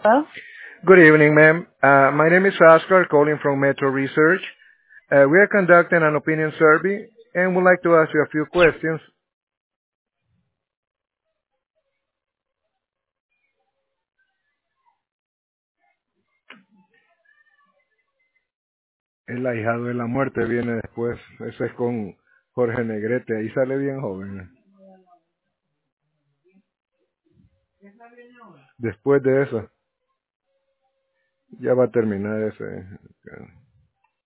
Hello? Good evening, ma'am. My name is Oscar, calling from Metro Research. We are conducting an opinion survey and would like to ask you a few questions. El ahijado de la muerte viene después. Ese es con Jorge Negrete. Ahí sale bien joven. Después de eso, ya va a terminar ese.